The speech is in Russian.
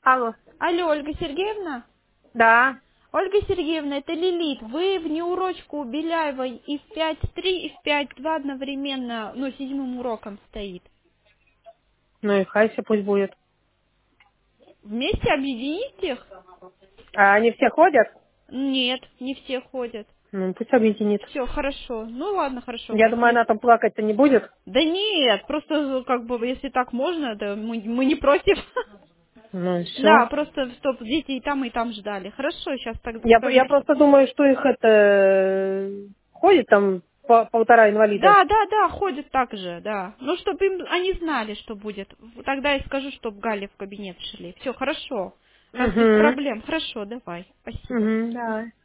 Алло. Алло, Ольга Сергеевна? Да. Ольга Сергеевна, это Лилит. Вы в неурочку у Беляевой и в 5.3, и в 5.2 одновременно, ну, седьмым уроком стоит. Ну и хайся пусть будет. Вместе объедините их? А они все ходят? Нет, не все ходят. Ну, пусть объединит. Все, хорошо. Ну ладно, хорошо. Я думаю, она там плакать-то не будет. Да нет, просто как бы, если так можно, да мы не против. Ну и Да, все. просто чтоб дети и там ждали. Хорошо, сейчас так Я скажу. просто думаю, что их это ходит там полтора инвалида. Да, ходят так же, да. Ну, чтобы они знали, что будет. Тогда я скажу, чтобы Галя в кабинет шли. Все, хорошо. Раз без Угу. проблем. Хорошо, давай. Спасибо. Угу, да.